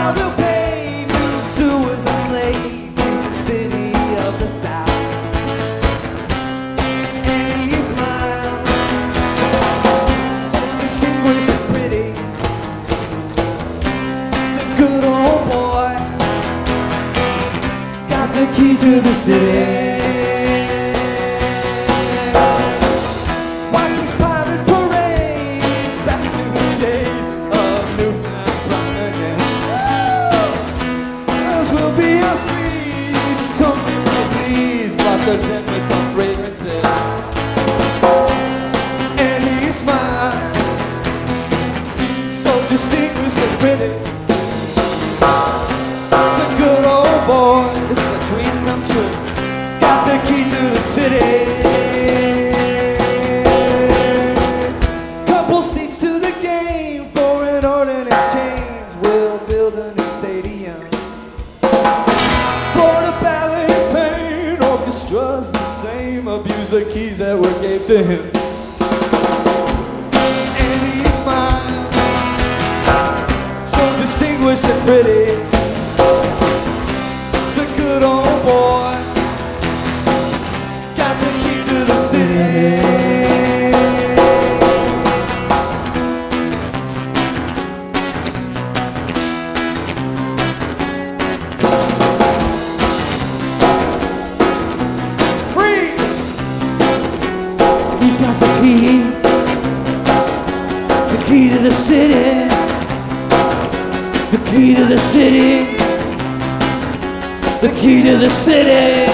I will pay new sewers and slave future city of the South. And he smiled, distinguished and pretty. He's a good old boy, got the key to the city. And with the fragrances, and he smiles, so distinguished and pretty. He's a good old boy, this is a dream come true. Got the key to the city. Couple seats to the game for an ordinance change. We'll build a new stadium. Florida Ballet Pain Orchestra's the same. Abuse the keys that were gave to him. And he smiled, so distinguished and pretty. He's a good old boy, got the key to the city. The key to the city, the key to the city, the key to the city.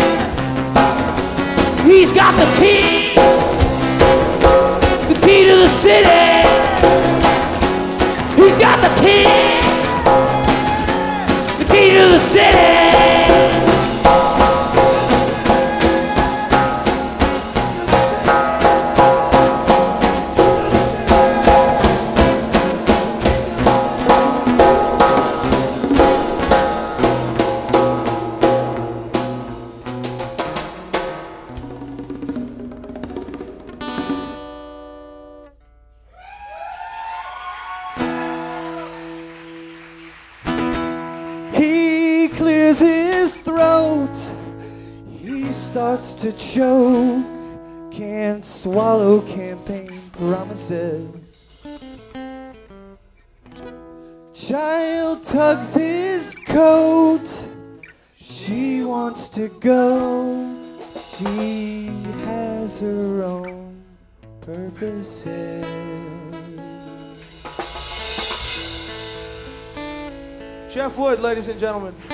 He's got the key to the city. He's got the key to the city. Clears his throat, he starts to choke, can't swallow campaign promises. Child tugs his coat, she wants to go, she has her own purposes. Jeff Wood, ladies and gentlemen.